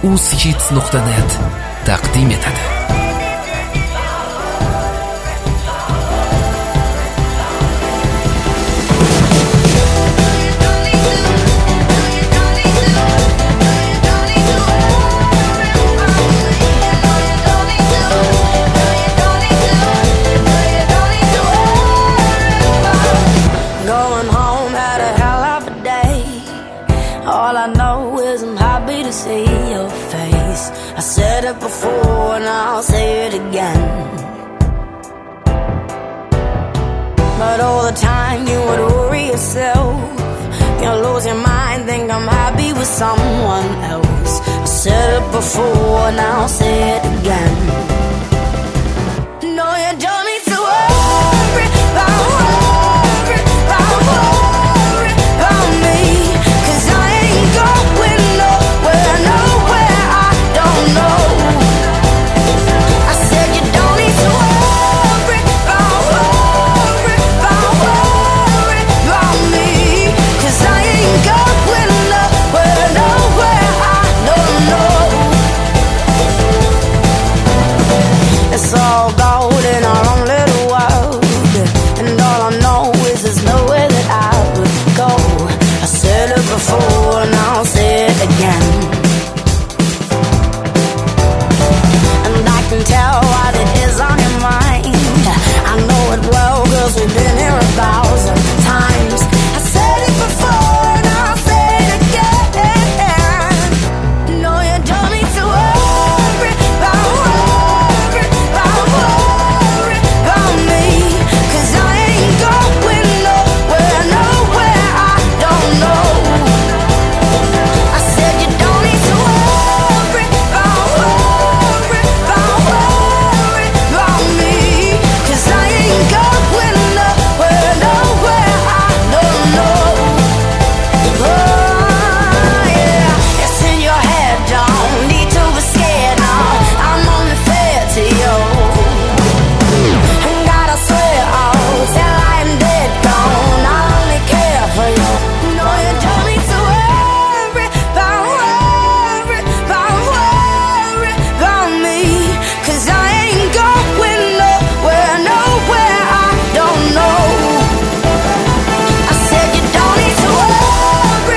uz-hits.net taqdim etadi. All I know is I'm happy to see your face. I said it before and I'll say it again. But all the time you would worry yourself. You'll lose your mind, think I'm happy with someone else. I said it before and I'll say it again. No, you don't need to worry about me. It's all gold in our own little world, and all I know is there's nowhere that I would go. I said it before and I'll say it again. And I can tell what it is on your mind. I know it well, 'cause we've been here 1,000 times. I said it before and I'll say it again. No, you don't need to worry about me, 'cause I ain't going nowhere I don't know. I said you don't need to worry about me, 'cause I ain't going nowhere I don't know. Oh yeah, it's in your head, don't need to be scared now. I'm only fair to you. Till I am dead, gone, I only care for you. No, you don't need to worry about me, 'cause I ain't going nowhere I don't know. I said you don't need to worry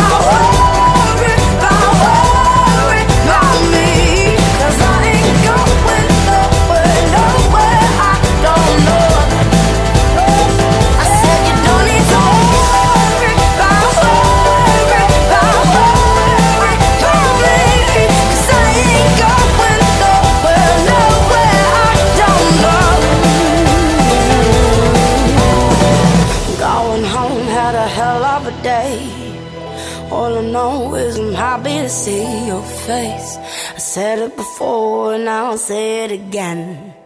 about me, 'cause I ain't going nowhere I don't know. All I know is I'm happy to see your face. I said it before and I'll say it again.